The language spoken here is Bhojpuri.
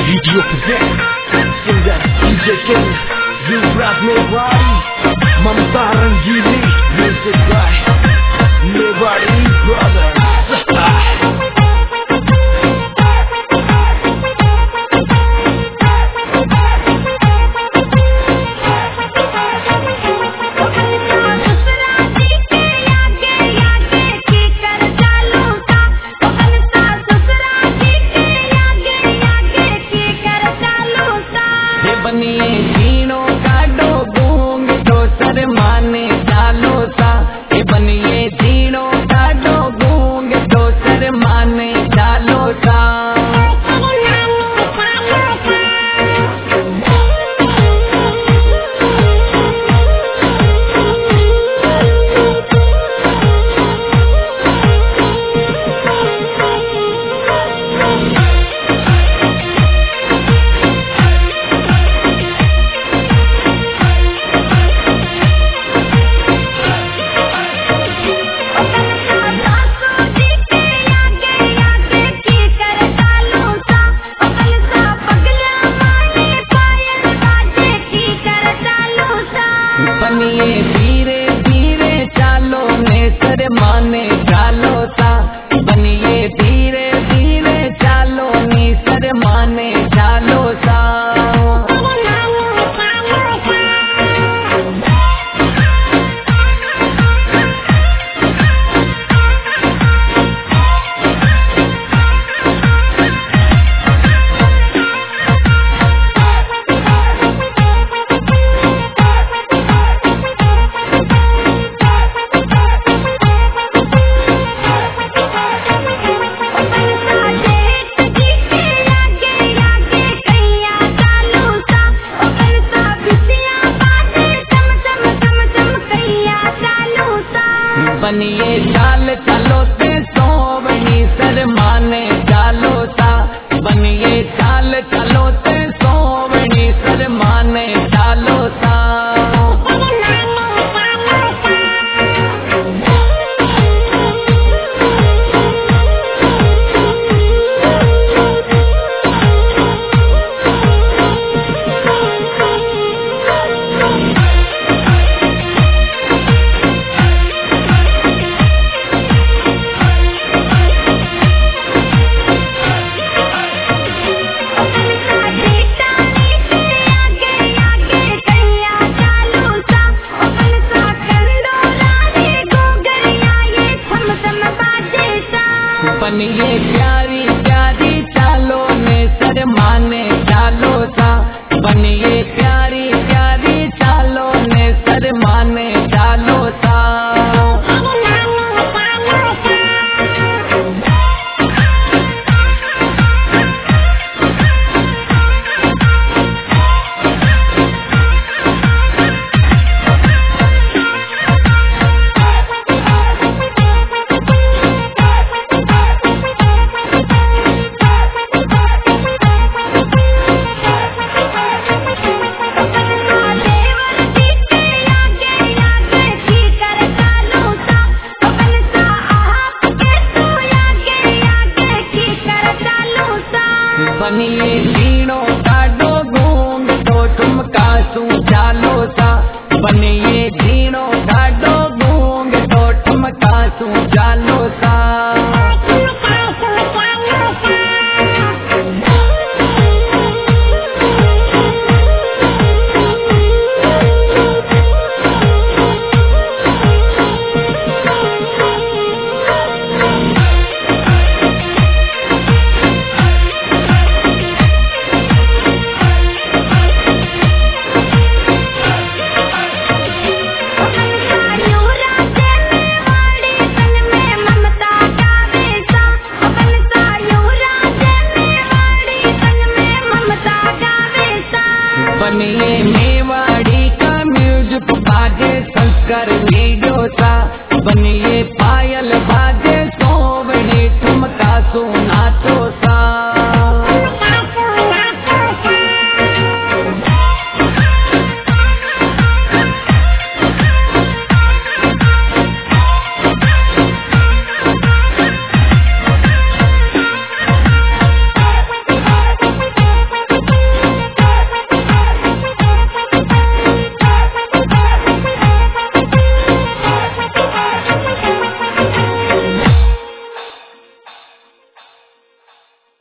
Video present singer DJ King, Yuvraj Mewari, Mamta Rangili, music by Mewari Brothers. बनिए जीनो काडो गूंग दोसर माने चालो सा, ये बनिए जीनो काडो गूंग दोसर माने चालो सा। बनिए धीरे धीरे चालो ने सर माने चालो सा, बनिए धीरे धीरे चालो ने सर माने चालो सा। बनिए चाल चलो ते सोवनी सर माने चालो सा, बनिए चाल चलो ते सोवनी सर माने चालो सा। बनिए प्यारी प्यारी चालो ने सर माने चालो सा, बनिए प्यारी प्यारी चालो ने सर माने चालो सा। बनिए जीनो काडो गूंग तो तुम कासू चालो सा, बनिए जीनो काडो गूंग तो तुम कासू चालो सा। बनिए मेवाड़ी का म्यूजिक बाजे संस्कार वीडियो सा, बनिए